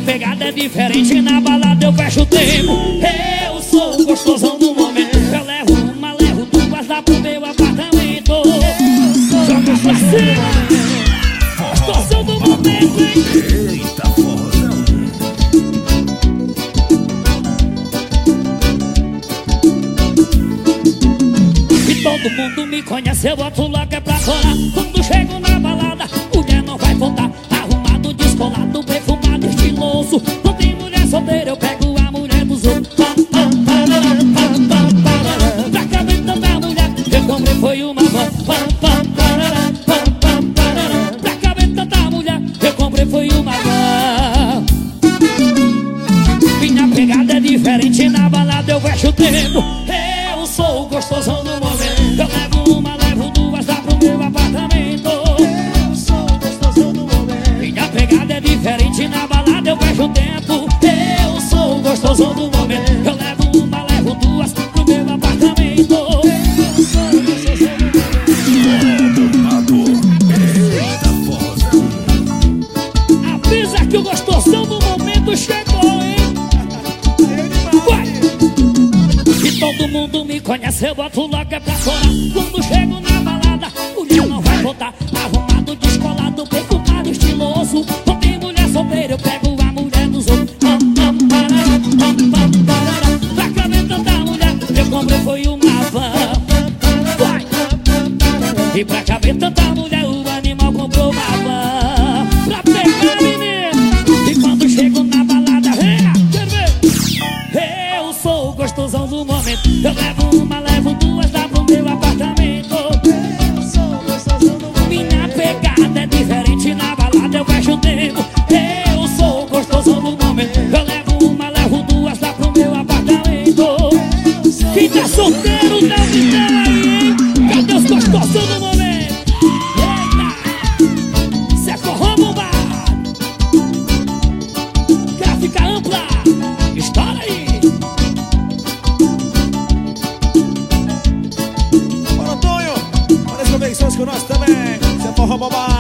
pegada é diferente, na balada eu fecho o tempo. Eu sou o gostosão do momento. Eu levo uma, levo duas lá pro meu apartamento. Joga pra cima, gostosão do momento, hein? Eita, forrozão. E todo mundo me conhece, eu boto logo é pra fora. Quando chego na balada, mulher não vai voltar. Arrumado, descolado, perfumado, estiloso. Não tem mulher solteira, eu pego a mulher dos outros. Pra caber tanta mulher, eu comprei foi uma van. Pra caber tanta mulher, eu comprei foi uma van. Minha pegada é diferente, na balada eu fecho o tempo. Eu sou o gostosão do momento. Eu levo uma, levo duas lá pro meu apartamento. Eu sou o gostosão do momento. Minha pegada é diferente, na balada eu vejo o tempo. Eu sou o gostosão do momento. Eu levo uma, levo duas pro meu apartamento. Eu sou o gostosão do momento. Eita, forrozão. Avisa que o gostosão do momento chegou, hein? Vai! E todo mundo me conhece, eu boto logo é pra fora. Quando chego na balada, mulher não vai voltar. Arrumado, descolado, perfumado, estiloso. Não tem mulher solteira, eu pego a mulher dos outros. Pra caber tanta mulher, eu comprei foi uma van. Vai! E pra caber tanta mulher, o animal comprou uma van. Pra pegar menino. E quando chego na balada, quer ver? Eu sou o gostosão do momento. Eu levo uma, levo duas lá pro meu apartamento. Eu sou o gostosão do momento. Minha pegada é diferente, na balada eu fecho o tempo. Eu sou o gostosão do momento. Eu levo uma, levo duas lá pro meu apartamento. Quem tá solteiro, dá um grito aí, hein? Cadê os gostosão do momento? Eita! Cê é forró bombado. Gráfica ampla. Estoura aí. Bora, Tonho! Olha as conexões com nós também. Você é forró bombado.